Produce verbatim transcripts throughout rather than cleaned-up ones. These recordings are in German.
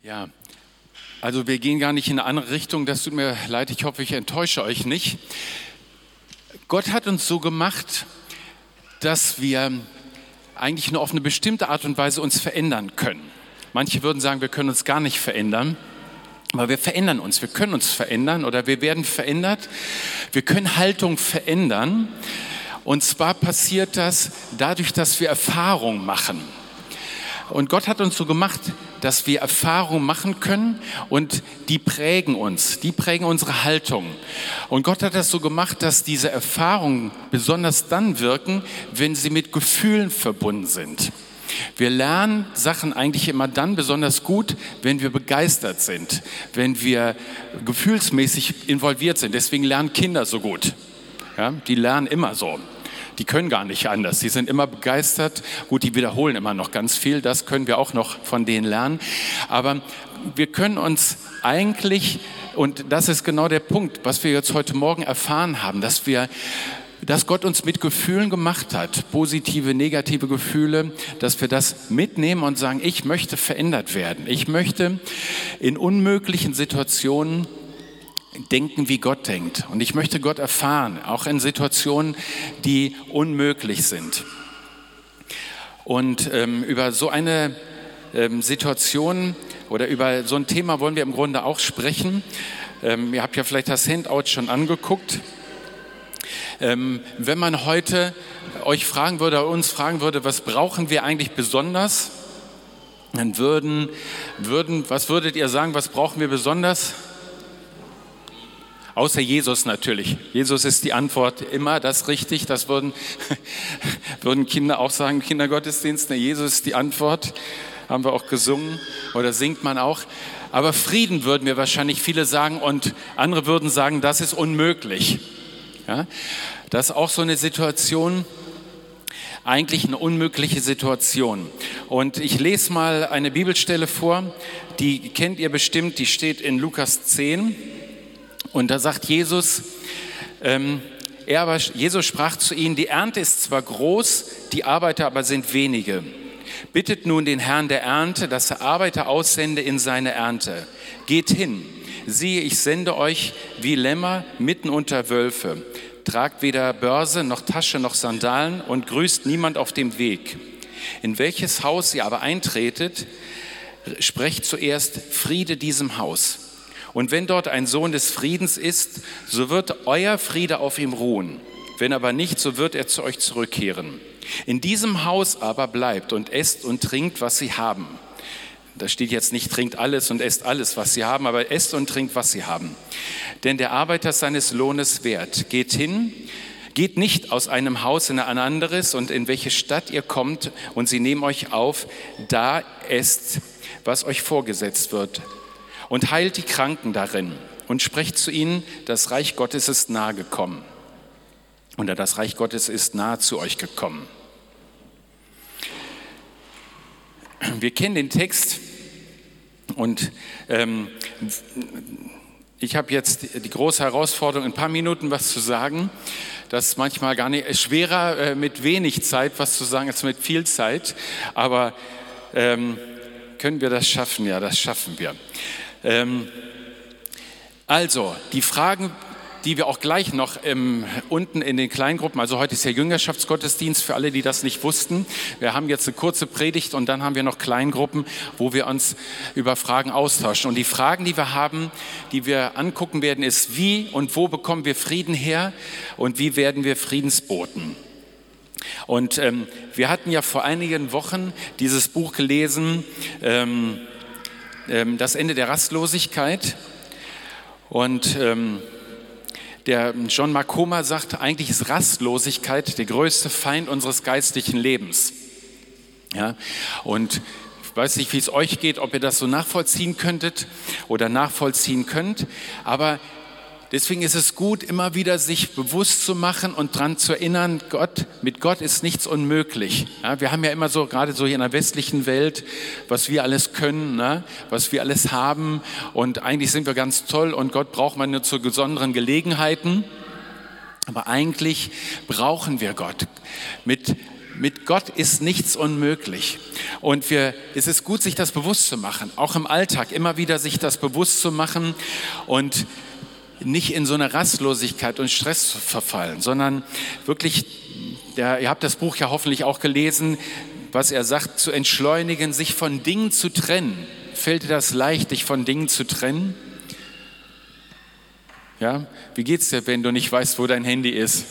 Ja, also wir gehen gar nicht in eine andere Richtung, das tut mir leid, ich hoffe, ich enttäusche euch nicht. Gott hat uns so gemacht, dass wir eigentlich nur auf eine bestimmte Art und Weise uns verändern können. Manche würden sagen, wir können uns gar nicht verändern, aber wir verändern uns, wir können uns verändern oder wir werden verändert. Wir können Haltung verändern und zwar passiert das dadurch, dass wir Erfahrung machen. Und Gott hat uns so gemacht, dass wir Erfahrungen machen können und die prägen uns, die prägen unsere Haltung. Und Gott hat das so gemacht, dass diese Erfahrungen besonders dann wirken, wenn sie mit Gefühlen verbunden sind. Wir lernen Sachen eigentlich immer dann besonders gut, wenn wir begeistert sind, wenn wir gefühlsmäßig involviert sind. Deswegen lernen Kinder so gut. Ja, die lernen immer so. Die können gar nicht anders. Die sind immer begeistert. Gut, die wiederholen immer noch ganz viel. Das können wir auch noch von denen lernen. Aber wir können uns eigentlich, und das ist genau der Punkt, was wir jetzt heute Morgen erfahren haben, dass wir, dass Gott uns mit Gefühlen gemacht hat, positive, negative Gefühle, dass wir das mitnehmen und sagen, ich möchte verändert werden. Ich möchte in unmöglichen Situationen denken, wie Gott denkt. Und ich möchte Gott erfahren, auch in Situationen, die unmöglich sind. Und ähm, über so eine ähm, Situation oder über so ein Thema wollen wir im Grunde auch sprechen. Ähm, ihr habt ja vielleicht das Handout schon angeguckt. Ähm, wenn man heute euch fragen würde, oder uns fragen würde, was brauchen wir eigentlich besonders, dann würden, würden, was würdet ihr sagen, was brauchen wir besonders? Außer Jesus natürlich. Jesus ist die Antwort immer, das ist richtig. Das würden, würden Kinder auch sagen, Kindergottesdienst. Ne, Jesus ist die Antwort. Haben wir auch gesungen oder singt man auch. Aber Frieden würden wir wahrscheinlich viele sagen und andere würden sagen, das ist unmöglich. Ja, das ist auch so eine Situation, eigentlich eine unmögliche Situation. Und ich lese mal eine Bibelstelle vor, die kennt ihr bestimmt, die steht in Lukas zehn. Und da sagt Jesus, ähm, er aber, Jesus sprach zu ihnen, die Ernte ist zwar groß, die Arbeiter aber sind wenige. Bittet nun den Herrn der Ernte, dass er Arbeiter aussende in seine Ernte. Geht hin, siehe, ich sende euch wie Lämmer mitten unter Wölfe. Tragt weder Börse noch Tasche noch Sandalen und grüßt niemand auf dem Weg. In welches Haus ihr aber eintretet, sprecht zuerst Friede diesem Haus. Und wenn dort ein Sohn des Friedens ist, so wird euer Friede auf ihm ruhen. Wenn aber nicht, so wird er zu euch zurückkehren. In diesem Haus aber bleibt und esst und trinkt, was sie haben. Da steht jetzt nicht, trinkt alles und esst alles, was sie haben, aber esst und trinkt, was sie haben. Denn der Arbeiter seines Lohnes wert. Geht hin, geht nicht aus einem Haus in ein anderes und in welche Stadt ihr kommt und sie nehmen euch auf, da esst, was euch vorgesetzt wird. Und heilt die Kranken darin und sprecht zu ihnen, das Reich Gottes ist nahe gekommen. Oder das Reich Gottes ist nahe zu euch gekommen. Wir kennen den Text und ähm, ich habe jetzt die große Herausforderung, in ein paar Minuten was zu sagen. Das ist manchmal gar nicht schwerer, äh, mit wenig Zeit was zu sagen, als mit viel Zeit. Aber ähm, können wir das schaffen? Ja, das schaffen wir. Also, die Fragen, die wir auch gleich noch ähm, unten in den Kleingruppen, also heute ist ja Jüngerschaftsgottesdienst für alle, die das nicht wussten. Wir haben jetzt eine kurze Predigt und dann haben wir noch Kleingruppen, wo wir uns über Fragen austauschen. Und die Fragen, die wir haben, die wir angucken werden, ist, wie und wo bekommen wir Frieden her und wie werden wir Friedensboten? Und ähm, wir hatten ja vor einigen Wochen dieses Buch gelesen, ähm, Das Ende der Rastlosigkeit. Und ähm, der John Makoma sagt, eigentlich ist Rastlosigkeit der größte Feind unseres geistlichen Lebens. Ja? Und ich weiß nicht, wie es euch geht, ob ihr das so nachvollziehen könntet oder nachvollziehen könnt, aber deswegen ist es gut, immer wieder sich bewusst zu machen und daran zu erinnern, Gott, mit Gott ist nichts unmöglich. Ja, wir haben ja immer so, gerade so hier in der westlichen Welt, was wir alles können, ne, was wir alles haben und eigentlich sind wir ganz toll und Gott braucht man nur zu besonderen Gelegenheiten. Aber eigentlich brauchen wir Gott. Mit Mit Gott ist nichts unmöglich. Und wir, es ist gut, sich das bewusst zu machen, auch im Alltag immer wieder sich das bewusst zu machen und nicht in so eine Rastlosigkeit und Stress zu verfallen, sondern wirklich, ja, ihr habt das Buch ja hoffentlich auch gelesen, was er sagt, zu entschleunigen, sich von Dingen zu trennen. Fällt dir das leicht, dich von Dingen zu trennen? Ja, wie geht's dir, wenn du nicht weißt, wo dein Handy ist?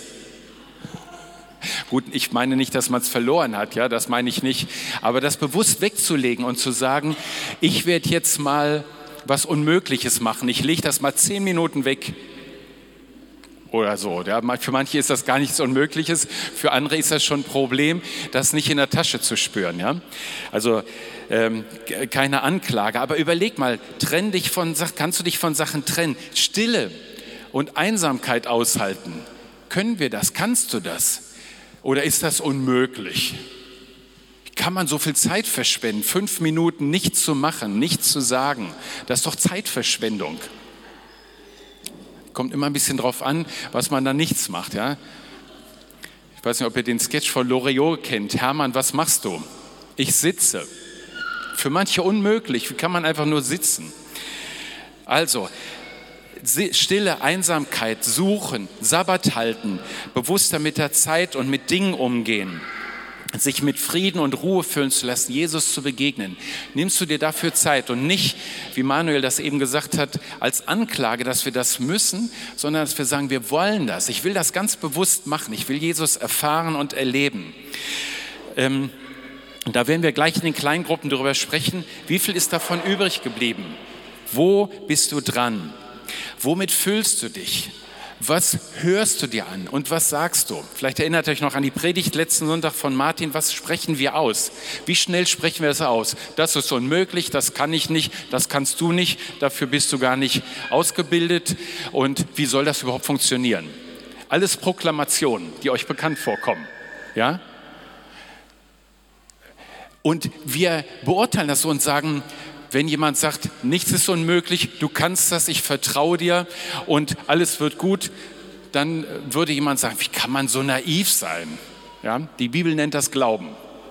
Gut, ich meine nicht, dass man es verloren hat, ja, das meine ich nicht. Aber das bewusst wegzulegen und zu sagen, ich werde jetzt mal was Unmögliches machen. Ich lege das mal zehn Minuten weg oder so. Ja, für manche ist das gar nichts Unmögliches, für andere ist das schon ein Problem, das nicht in der Tasche zu spüren. Ja? Also ähm, keine Anklage, aber überleg mal, trenn dich von, kannst du dich von Sachen trennen? Stille und Einsamkeit aushalten. Können wir das? Kannst du das? Oder ist das unmöglich? Wie kann man so viel Zeit verschwenden? Fünf Minuten nichts zu machen, nichts zu sagen. Das ist doch Zeitverschwendung. Kommt immer ein bisschen drauf an, was man da nichts macht. Ja? Ich weiß nicht, ob ihr den Sketch von Loriot kennt. Hermann, was machst du? Ich sitze. Für manche unmöglich. Wie kann man einfach nur sitzen? Also, Stille, Einsamkeit, suchen, Sabbat halten, bewusster mit der Zeit und mit Dingen umgehen, sich mit Frieden und Ruhe füllen zu lassen, Jesus zu begegnen. Nimmst du dir dafür Zeit und nicht, wie Manuel das eben gesagt hat, als Anklage, dass wir das müssen, sondern dass wir sagen, wir wollen das. Ich will das ganz bewusst machen. Ich will Jesus erfahren und erleben. Ähm, da werden wir gleich in den Kleingruppen darüber sprechen, wie viel ist davon übrig geblieben? Wo bist du dran? Womit füllst du dich? Was hörst du dir an und was sagst du? Vielleicht erinnert euch noch an die Predigt letzten Sonntag von Martin. Was sprechen wir aus? Wie schnell sprechen wir das aus? Das ist unmöglich, das kann ich nicht, das kannst du nicht, dafür bist du gar nicht ausgebildet. Und wie soll das überhaupt funktionieren? Alles Proklamationen, die euch bekannt vorkommen. Ja? Und wir beurteilen das so und sagen, wenn jemand sagt, nichts ist unmöglich, du kannst das, ich vertraue dir und alles wird gut, dann würde jemand sagen, wie kann man so naiv sein? Ja, die Bibel nennt das Glauben.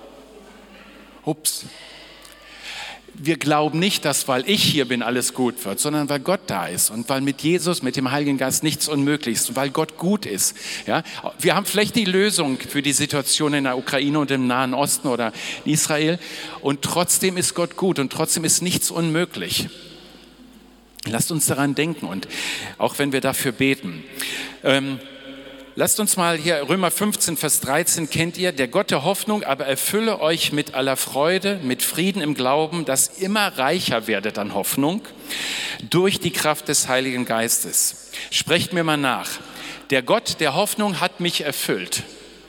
Ups. Wir glauben nicht, dass, weil ich hier bin, alles gut wird, sondern weil Gott da ist und weil mit Jesus, mit dem Heiligen Geist nichts unmöglich ist und weil Gott gut ist. Ja? Wir haben vielleicht die Lösung für die Situation in der Ukraine und im Nahen Osten oder in Israel und trotzdem ist Gott gut und trotzdem ist nichts unmöglich. Lasst uns daran denken und auch wenn wir dafür beten. Ähm, Lasst uns mal hier Römer fünfzehn, Vers dreizehn kennt ihr. Der Gott der Hoffnung aber erfülle euch mit aller Freude, mit Frieden im Glauben, dass immer reicher werdet an Hoffnung durch die Kraft des Heiligen Geistes. Sprecht mir mal nach. Der Gott der Hoffnung hat mich erfüllt.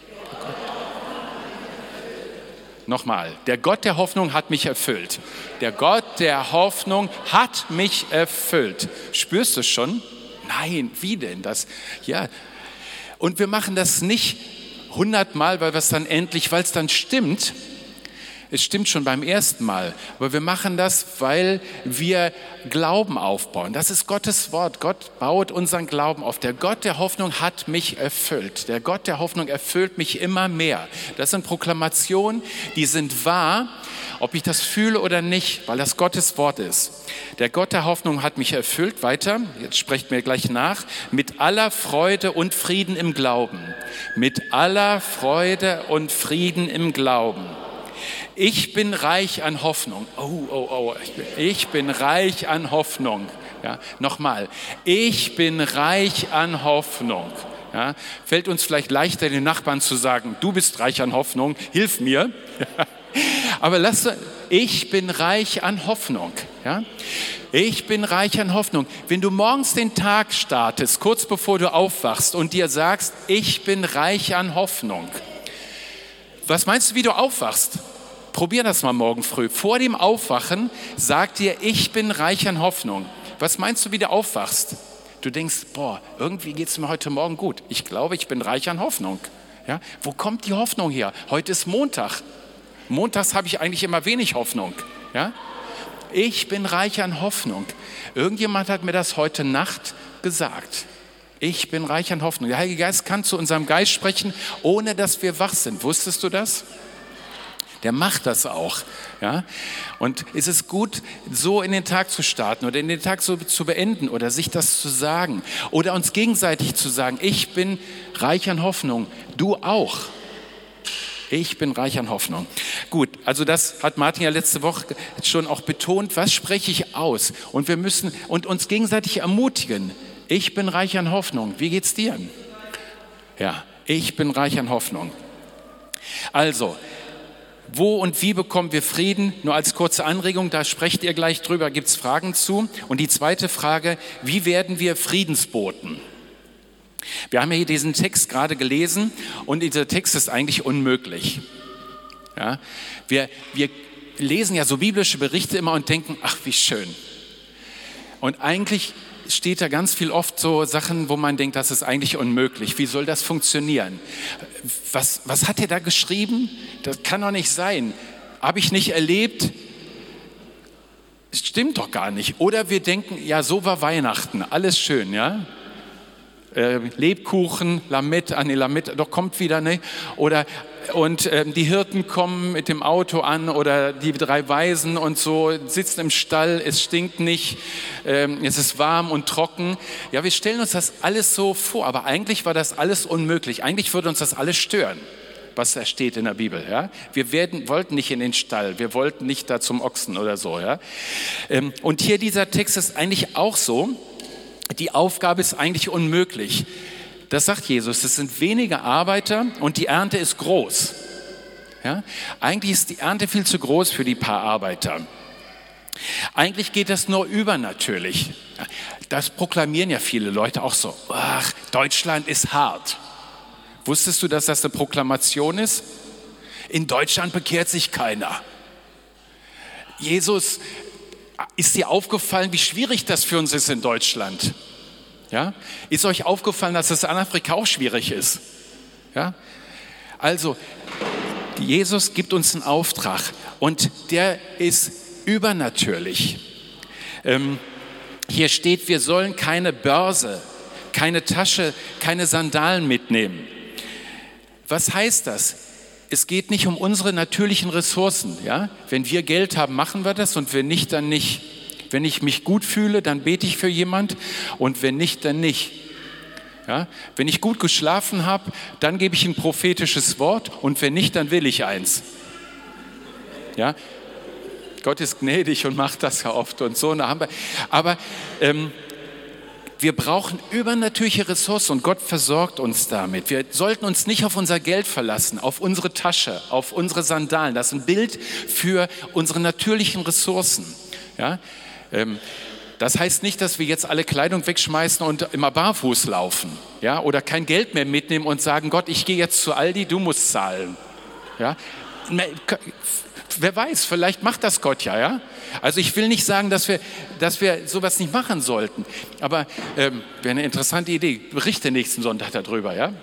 Nochmal. Der Gott der Hoffnung hat mich erfüllt. Der Gott der Hoffnung hat mich erfüllt. Spürst du es schon? Nein, wie denn das? Ja. Und wir machen das nicht hundertmal, weil wir es dann endlich, weil es dann stimmt. Es stimmt schon beim ersten Mal, aber wir machen das, weil wir Glauben aufbauen. Das ist Gottes Wort. Gott baut unseren Glauben auf. Der Gott der Hoffnung hat mich erfüllt. Der Gott der Hoffnung erfüllt mich immer mehr. Das sind Proklamationen, die sind wahr, ob ich das fühle oder nicht, weil das Gottes Wort ist. Der Gott der Hoffnung hat mich erfüllt. Weiter, jetzt sprecht mir gleich nach. Mit aller Freude und Frieden im Glauben. Mit aller Freude und Frieden im Glauben. Ich bin reich an Hoffnung. Oh, oh, oh. Ich bin, ich bin reich an Hoffnung. Ja, nochmal. Ich bin reich an Hoffnung. Ja, fällt uns vielleicht leichter, den Nachbarn zu sagen, du bist reich an Hoffnung, hilf mir. Ja. Aber lass, ich bin reich an Hoffnung. Ja? Ich bin reich an Hoffnung. Wenn du morgens den Tag startest, kurz bevor du aufwachst und dir sagst, ich bin reich an Hoffnung. Was meinst du, wie du aufwachst? Probier das mal morgen früh. Vor dem Aufwachen sag dir, ich bin reich an Hoffnung. Was meinst du, wie du aufwachst? Du denkst, boah, irgendwie geht es mir heute Morgen gut. Ich glaube, ich bin reich an Hoffnung. Ja? Wo kommt die Hoffnung her? Heute ist Montag. Montags habe ich eigentlich immer wenig Hoffnung. Ja? Ich bin reich an Hoffnung. Irgendjemand hat mir das heute Nacht gesagt. Ich bin reich an Hoffnung. Der Heilige Geist kann zu unserem Geist sprechen, ohne dass wir wach sind. Wusstest du das? Der macht das auch. Ja? Und es ist gut, so in den Tag zu starten oder in den Tag so zu beenden oder sich das zu sagen oder uns gegenseitig zu sagen, ich bin reich an Hoffnung, du auch. Ich bin reich an Hoffnung. Gut, also das hat Martin ja letzte Woche schon auch betont. Was spreche ich aus? Und wir müssen und uns gegenseitig ermutigen. Ich bin reich an Hoffnung. Wie geht's dir? Ja, ich bin reich an Hoffnung. Also, wo und wie bekommen wir Frieden? Nur als kurze Anregung, da sprecht ihr gleich drüber, gibt es Fragen zu. Und die zweite Frage, wie werden wir Friedensboten? Wir haben ja hier diesen Text gerade gelesen und dieser Text ist eigentlich unmöglich. Ja, wir, wir lesen ja so biblische Berichte immer und denken, ach wie schön. Und eigentlich steht da ganz viel oft so Sachen, wo man denkt, das ist eigentlich unmöglich. Wie soll das funktionieren? Was, was hat er da geschrieben? Das kann doch nicht sein. Habe ich nicht erlebt? Stimmt doch gar nicht. Oder wir denken, ja, so war Weihnachten, alles schön, ja? Äh, Lebkuchen, Lametta, ah nee, Lametta, doch kommt wieder, ne? Oder und äh, die Hirten kommen mit dem Auto an oder die drei Weisen und so, sitzen im Stall, es stinkt nicht, äh, es ist warm und trocken. Ja, wir stellen uns das alles so vor, aber eigentlich war das alles unmöglich. Eigentlich würde uns das alles stören, was da steht in der Bibel. Ja? Wir werden, wollten nicht in den Stall, wir wollten nicht da zum Ochsen oder so. Ja? Ähm, und hier dieser Text ist eigentlich auch so. Die Aufgabe ist eigentlich unmöglich. Das sagt Jesus, es sind wenige Arbeiter und die Ernte ist groß. Ja? Eigentlich ist die Ernte viel zu groß für die paar Arbeiter. Eigentlich geht das nur übernatürlich. Das proklamieren ja viele Leute auch so. Ach, Deutschland ist hart. Wusstest du, dass das eine Proklamation ist? In Deutschland bekehrt sich keiner. Jesus, ist dir aufgefallen, wie schwierig das für uns ist in Deutschland? Ja? Ist euch aufgefallen, dass es in Afrika auch schwierig ist? Ja? Also, Jesus gibt uns einen Auftrag und der ist übernatürlich. Ähm, hier steht, wir sollen keine Börse, keine Tasche, keine Sandalen mitnehmen. Was heißt das? Es geht nicht um unsere natürlichen Ressourcen. Ja? Wenn wir Geld haben, machen wir das und wenn nicht, dann nicht. Wenn ich mich gut fühle, dann bete ich für jemand und wenn nicht, dann nicht. Ja? Wenn ich gut geschlafen habe, dann gebe ich ein prophetisches Wort und wenn nicht, dann will ich eins. Ja? Gott ist gnädig und macht das ja oft und so. Aber ähm, wir brauchen übernatürliche Ressourcen und Gott versorgt uns damit. Wir sollten uns nicht auf unser Geld verlassen, auf unsere Tasche, auf unsere Sandalen. Das ist ein Bild für unsere natürlichen Ressourcen. Ja? Ähm, das heißt nicht, dass wir jetzt alle Kleidung wegschmeißen und immer barfuß laufen. Ja? Oder kein Geld mehr mitnehmen und sagen, Gott, ich gehe jetzt zu Aldi, du musst zahlen. Ja? Wer weiß, vielleicht macht das Gott ja, ja. Also ich will nicht sagen, dass wir, dass wir sowas nicht machen sollten, aber ähm, wäre eine interessante Idee. Berichte nächsten Sonntag darüber, ja.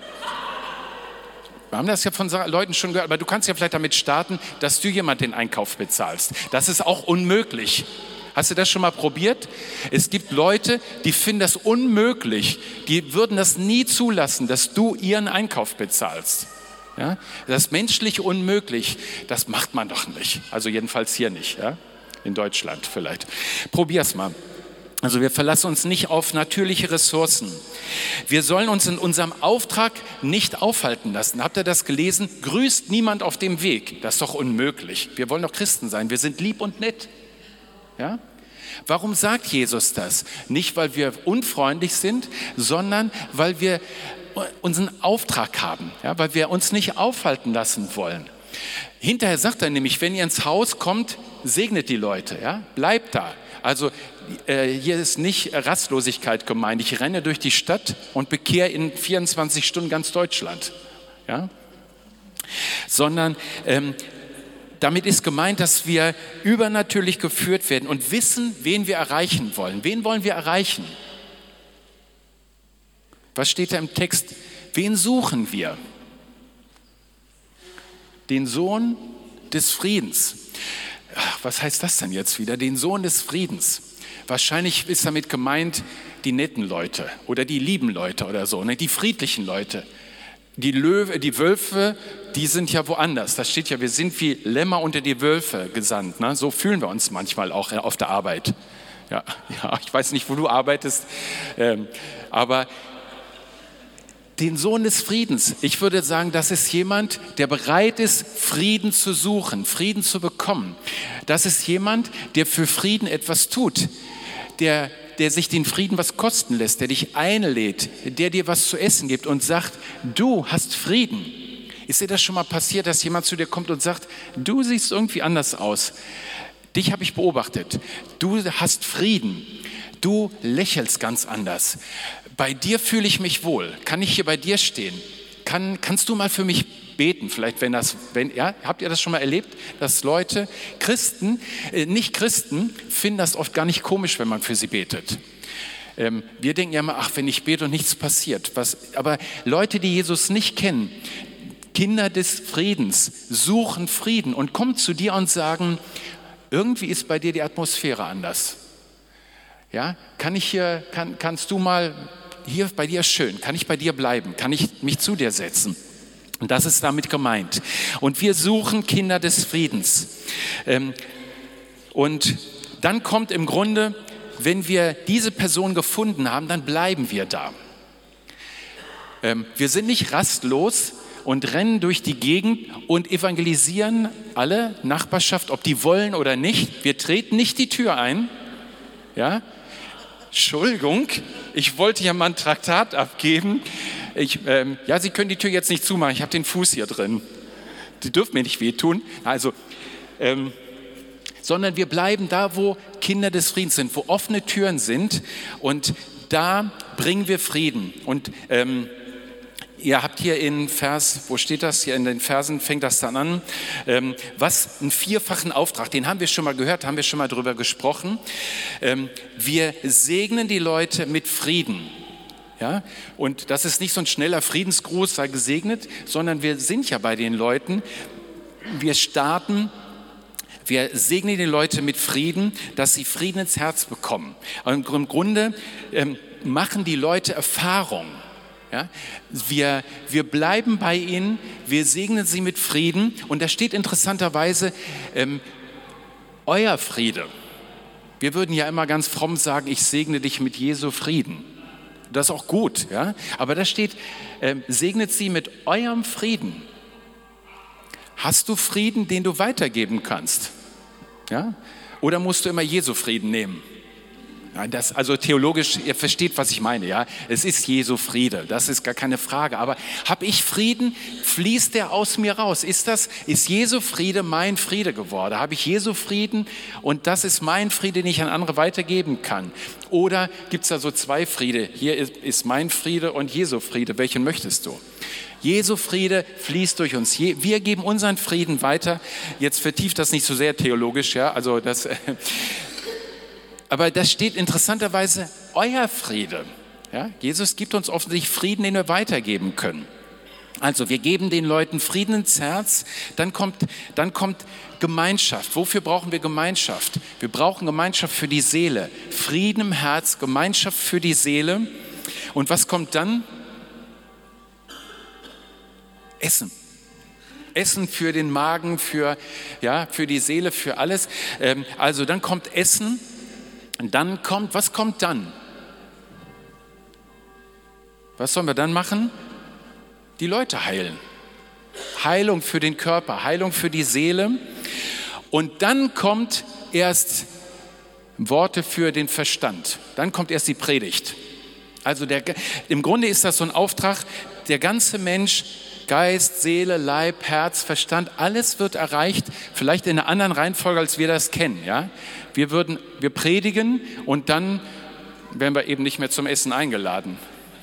Wir haben das ja von Leuten schon gehört, aber du kannst ja vielleicht damit starten, dass du jemand den Einkauf bezahlst. Das ist auch unmöglich. Hast du das schon mal probiert? Es gibt Leute, die finden das unmöglich. Die würden das nie zulassen, dass du ihren Einkauf bezahlst. Ja? Das ist menschlich unmöglich. Das macht man doch nicht. Also jedenfalls hier nicht. Ja? In Deutschland vielleicht. Probier's mal. Also wir verlassen uns nicht auf natürliche Ressourcen. Wir sollen uns in unserem Auftrag nicht aufhalten lassen. Habt ihr das gelesen? Grüßt niemand auf dem Weg. Das ist doch unmöglich. Wir wollen doch Christen sein. Wir sind lieb und nett. Ja? Warum sagt Jesus das? Nicht, weil wir unfreundlich sind, sondern weil wir unseren Auftrag haben, ja? Weil wir uns nicht aufhalten lassen wollen. Hinterher sagt er nämlich, wenn ihr ins Haus kommt, segnet die Leute, ja? Bleibt da. Also äh, hier ist nicht Rastlosigkeit gemeint. Ich renne durch die Stadt und bekehre in vierundzwanzig Stunden ganz Deutschland. Ja? Sondern ähm, damit ist gemeint, dass wir übernatürlich geführt werden und wissen, wen wir erreichen wollen. Wen wollen wir erreichen? Was steht da im Text? Wen suchen wir? Den Sohn des Friedens. Ach, was heißt das denn jetzt wieder? Den Sohn des Friedens. Wahrscheinlich ist damit gemeint die netten Leute oder die lieben Leute oder so, ne? Die friedlichen Leute. Die Löwe, die Wölfe, die sind ja woanders. Da steht ja, wir sind wie Lämmer unter die Wölfe gesandt. Ne? So fühlen wir uns manchmal auch auf der Arbeit. Ja, ja, ich weiß nicht, wo du arbeitest, ähm, aber den Sohn des Friedens, ich würde sagen, das ist jemand, der bereit ist, Frieden zu suchen, Frieden zu bekommen. Das ist jemand, der für Frieden etwas tut, der, der sich den Frieden was kosten lässt, der dich einlädt, der dir was zu essen gibt und sagt, du hast Frieden. Ist dir das schon mal passiert, dass jemand zu dir kommt und sagt, du siehst irgendwie anders aus, dich habe ich beobachtet, du hast Frieden, du lächelst ganz anders. Bei dir fühle ich mich wohl. Kann ich hier bei dir stehen? Kann, kannst du mal für mich beten? Vielleicht, wenn das, wenn, ja, habt ihr das schon mal erlebt, dass Leute, Christen, äh, nicht Christen, finden das oft gar nicht komisch, wenn man für sie betet. Ähm, wir denken ja immer, ach, wenn ich bete und nichts passiert. Was, aber Leute, die Jesus nicht kennen, Kinder des Friedens, suchen Frieden und kommen zu dir und sagen, irgendwie ist bei dir die Atmosphäre anders. Ja, kann ich hier, kann, kannst du mal, hier bei dir ist schön, kann ich bei dir bleiben, kann ich mich zu dir setzen? Und das ist damit gemeint. Und wir suchen Kinder des Friedens. Und dann kommt im Grunde, wenn wir diese Person gefunden haben, dann bleiben wir da. Wir sind nicht rastlos und rennen durch die Gegend und evangelisieren alle Nachbarschaft, ob die wollen oder nicht. Wir treten nicht die Tür ein. Ja? Entschuldigung, ich wollte ja mal ein Traktat abgeben. Ich, ähm, ja, Sie können die Tür jetzt nicht zumachen, ich habe den Fuß hier drin. Die dürfen mir nicht wehtun. Also, ähm, sondern wir bleiben da, wo Kinder des Friedens sind, wo offene Türen sind und da bringen wir Frieden. Und ähm, ihr habt hier in Vers, wo steht das? Hier in den Versen fängt das dann an. Ähm, was einen vierfachen Auftrag, den haben wir schon mal gehört, haben wir schon mal drüber gesprochen. Ähm, wir segnen die Leute mit Frieden. Ja? Und das ist nicht so ein schneller Friedensgruß, sei gesegnet, sondern wir sind ja bei den Leuten. Wir starten, wir segnen die Leute mit Frieden, dass sie Frieden ins Herz bekommen. Und im Grunde ähm, machen die Leute Erfahrung. Ja, wir, wir bleiben bei ihnen, wir segnen sie mit Frieden und da steht interessanterweise ähm, euer Friede. Wir würden ja immer ganz fromm sagen, ich segne dich mit Jesu Frieden. Das ist auch gut, ja? Aber da steht, ähm, segnet sie mit eurem Frieden. Hast du Frieden, den du weitergeben kannst? Ja? Oder musst du immer Jesu Frieden nehmen? Das, also theologisch, ihr versteht, was ich meine, ja. Es ist Jesu Friede, das ist gar keine Frage. Aber habe ich Frieden, fließt der aus mir raus? Ist das, ist Jesu Friede mein Friede geworden? Habe ich Jesu Frieden und das ist mein Friede, den ich an andere weitergeben kann? Oder gibt es da so zwei Friede? Hier ist, ist mein Friede und Jesu Friede. Welchen möchtest du? Jesu Friede fließt durch uns. Wir geben unseren Frieden weiter. Jetzt vertieft das nicht so sehr theologisch, ja. Also das. Aber da steht interessanterweise euer Friede. Ja, Jesus gibt uns offensichtlich Frieden, den wir weitergeben können. Also wir geben den Leuten Frieden ins Herz, dann kommt, dann kommt Gemeinschaft. Wofür brauchen wir Gemeinschaft? Wir brauchen Gemeinschaft für die Seele. Frieden im Herz, Gemeinschaft für die Seele. Und was kommt dann? Essen. Essen für den Magen, für, ja, für die Seele, für alles. Also dann kommt Essen. Und dann kommt, was kommt dann? Was sollen wir dann machen? Die Leute heilen. Heilung für den Körper, Heilung für die Seele. Und dann kommt erst Worte für den Verstand. Dann kommt erst die Predigt. Also der, im Grunde ist das so ein Auftrag, der ganze Mensch, Geist, Seele, Leib, Herz, Verstand, alles wird erreicht, vielleicht in einer anderen Reihenfolge, als wir das kennen. Ja? Wir, würden, wir predigen und dann werden wir eben nicht mehr zum Essen eingeladen.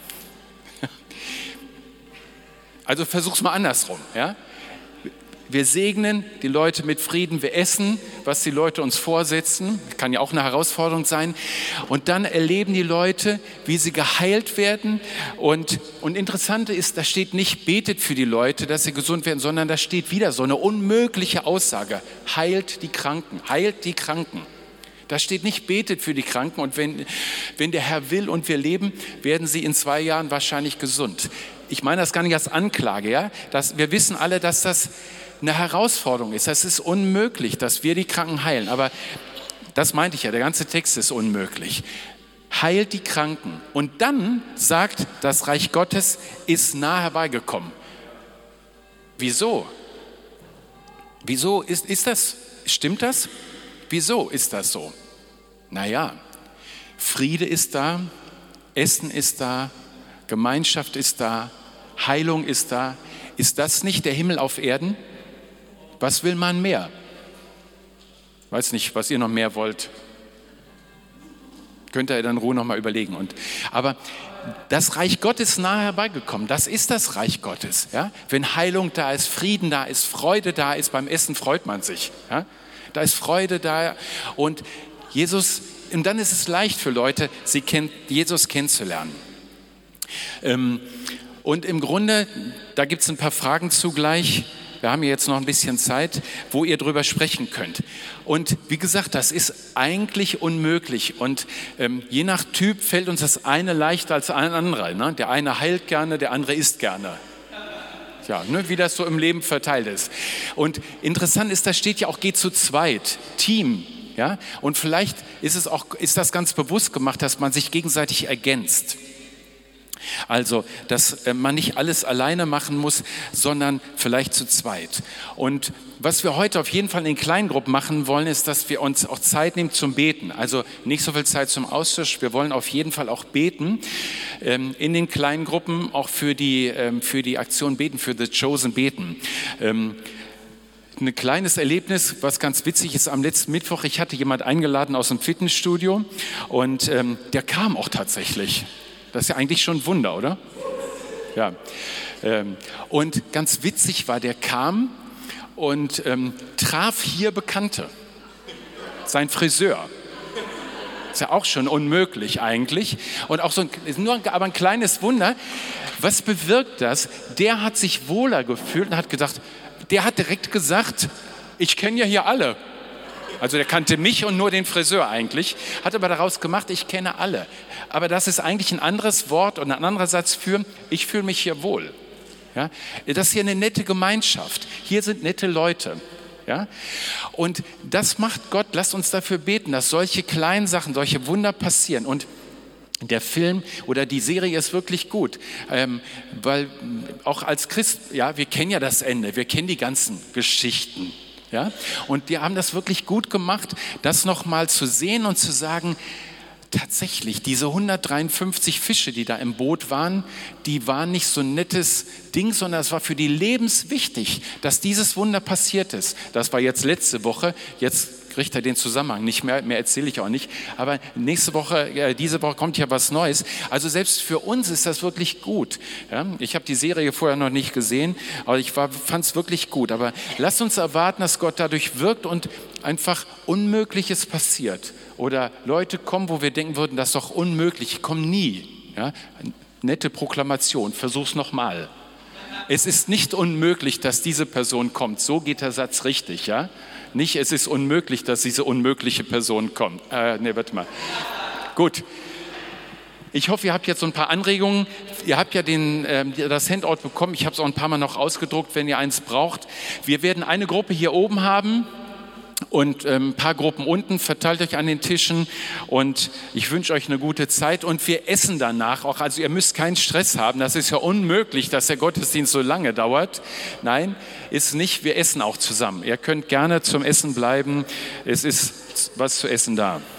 Also versuch's mal andersrum. Ja? Wir segnen die Leute mit Frieden, wir essen, was die Leute uns vorsetzen, kann ja auch eine Herausforderung sein. Und dann erleben die Leute, wie sie geheilt werden. Und, und interessant ist, da steht nicht, betet für die Leute, dass sie gesund werden, sondern da steht wieder so eine unmögliche Aussage, heilt die Kranken, heilt die Kranken. Da steht nicht, betet für die Kranken und wenn, wenn der Herr will und wir leben, werden sie in zwei Jahren wahrscheinlich gesund. Ich meine das gar nicht als Anklage, ja? Das, wir wissen alle, dass das eine Herausforderung ist. Das ist unmöglich, dass wir die Kranken heilen. Aber das meinte ich ja, der ganze Text ist unmöglich. Heilt die Kranken. Und dann sagt, das Reich Gottes ist nah herbeigekommen. Wieso? Wieso ist, ist das, stimmt das? Wieso ist das so? Naja, Friede ist da, Essen ist da, Gemeinschaft ist da, Heilung ist da. Ist das nicht der Himmel auf Erden? Was will man mehr? Weiß nicht, was ihr noch mehr wollt. Könnt ihr dann in Ruhe noch mal überlegen. Und, aber das Reich Gottes ist nahe herbeigekommen. Das ist das Reich Gottes. Ja? Wenn Heilung da ist, Frieden da ist, Freude da ist, beim Essen freut man sich. Ja? Da ist Freude da und Jesus, und dann ist es leicht für Leute, sie kennt, Jesus kennenzulernen. Ähm, und im Grunde, da gibt es ein paar Fragen zugleich. Wir haben jetzt noch ein bisschen Zeit, wo ihr drüber sprechen könnt. Und wie gesagt, das ist eigentlich unmöglich. Und ähm, je nach Typ fällt uns das eine leichter als ein anderer. Ne? Der eine heilt gerne, der andere isst gerne. Ja, ne, wie das so im Leben verteilt ist. Und interessant ist, da steht ja auch, geht zu zweit, Team. Ja? Und vielleicht ist es auch, ist das ganz bewusst gemacht, dass man sich gegenseitig ergänzt. Also, dass man nicht alles alleine machen muss, sondern vielleicht zu zweit. Und was wir heute auf jeden Fall in den Kleingruppen machen wollen, ist, dass wir uns auch Zeit nehmen zum Beten. Also nicht so viel Zeit zum Austausch. Wir wollen auf jeden Fall auch beten ähm, in den Kleingruppen, auch für die, ähm, für die Aktion beten, für The Chosen beten. Ähm, Ein kleines Erlebnis, was ganz witzig ist, am letzten Mittwoch, ich hatte jemand eingeladen aus dem Fitnessstudio und ähm, der kam auch tatsächlich. Das ist ja eigentlich schon ein Wunder, oder? Ja. Ähm, und ganz witzig war, der kam und ähm, traf hier Bekannte. Sein Friseur. Ist ja auch schon unmöglich eigentlich. Und auch so ein, nur aber ein kleines Wunder. Was bewirkt das? Der hat sich wohler gefühlt und hat gedacht, der hat direkt gesagt, ich kenne ja hier alle. Also der kannte mich und nur den Friseur eigentlich, hat aber daraus gemacht, ich kenne alle. Aber das ist eigentlich ein anderes Wort und ein anderer Satz für, ich fühle mich hier wohl. Ja? Das ist hier eine nette Gemeinschaft. Hier sind nette Leute. Ja? Und das macht Gott, lasst uns dafür beten, dass solche kleinen Sachen, solche Wunder passieren. Und der Film oder die Serie ist wirklich gut, ähm, weil auch als Christ, ja, wir kennen ja das Ende, wir kennen die ganzen Geschichten. Ja? Und die haben das wirklich gut gemacht, das nochmal zu sehen und zu sagen, tatsächlich, diese hundertdreiundfünfzig Fische, die da im Boot waren, die waren nicht so ein nettes Ding, sondern es war für die lebenswichtig, dass dieses Wunder passiert ist. Das war jetzt letzte Woche, jetzt kriegt er den Zusammenhang nicht mehr, mehr erzähle ich auch nicht, aber nächste Woche, äh, diese Woche kommt ja was Neues. Also selbst für uns ist das wirklich gut. Ja? Ich habe die Serie vorher noch nicht gesehen, aber ich fand es wirklich gut. Aber lasst uns erwarten, dass Gott dadurch wirkt und einfach Unmögliches passiert. Oder Leute kommen, wo wir denken würden, das ist doch unmöglich, ich komme nie. Ja? Nette Proklamation, versuch's nochmal. Es ist nicht unmöglich, dass diese Person kommt. So geht der Satz richtig, ja? Nicht, es ist unmöglich, dass diese unmögliche Person kommt. Äh, nee, warte mal. Gut. Ich hoffe, ihr habt jetzt so ein paar Anregungen. Ihr habt ja den, äh, das Handout bekommen. Ich habe es auch ein paar Mal noch ausgedruckt, wenn ihr eins braucht. Wir werden eine Gruppe hier oben haben und ähm, ein paar Gruppen unten. Verteilt euch an den Tischen und ich wünsche euch eine gute Zeit. Und wir essen danach auch. Also ihr müsst keinen Stress haben. Das ist ja unmöglich, dass der Gottesdienst so lange dauert. Nein, ist nicht. Wir essen auch zusammen. Ihr könnt gerne zum Essen bleiben. Es ist was zu essen da.